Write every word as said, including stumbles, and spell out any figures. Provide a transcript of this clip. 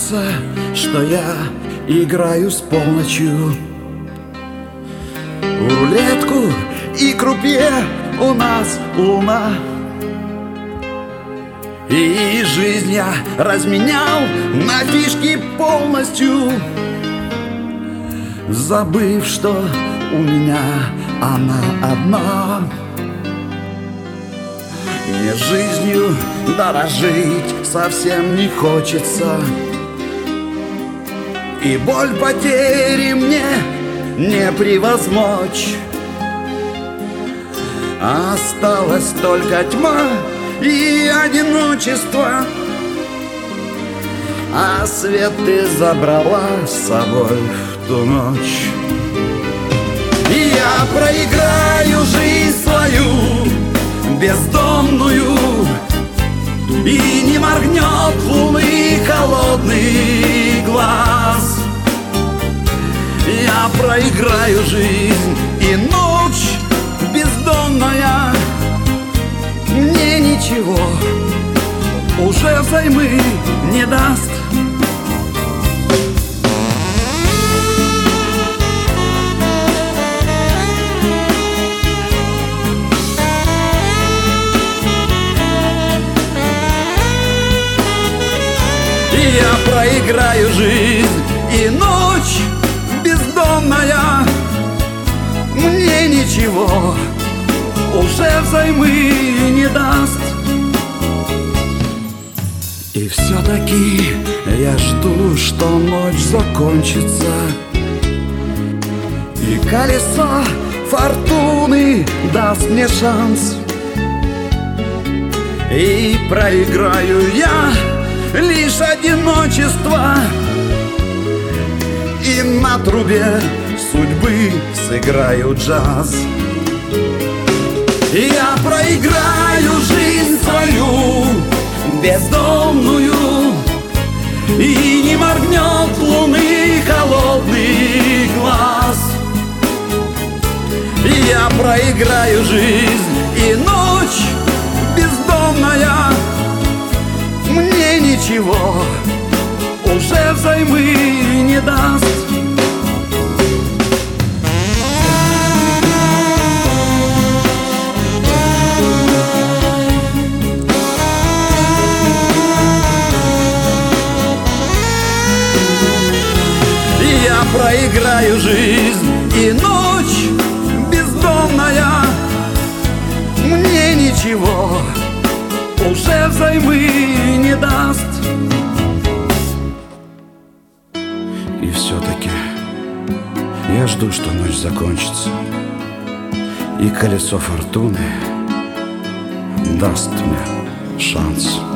кажется, что я играю с полночью в рулетку и крупье у нас луна. И жизнь я разменял на фишки полностью, забыв, что у меня она одна. Мне жизнью дорожить совсем не хочется, и боль потери мне не превозмочь. Осталась только тьма и одиночество, а свет ты забрала с собой в ту ночь. И я проиграю жизнь свою бездомную, и не моргнет луны холодный глаз. Я проиграю жизнь, и ночь бездомная мне ничего уже взаймы не даст. Я проиграю жизнь, и ночь бездомная мне ничего уже взаймы не даст. И все-таки я жду, что ночь закончится, и колесо фортуны даст мне шанс. И проиграю я лишь одиночество, и на трубе судьбы сыграю джаз. Я проиграю жизнь свою бездомную, и не моргнет луны холодный глаз. Я проиграю жизнь, и ночь бездомная мне ничего уже взаймы не даст. Я проиграю жизнь, и ночь бездомная мне ничего уже взаймы не даст. И все-таки я жду, что ночь закончится, и колесо фортуны даст мне шанс.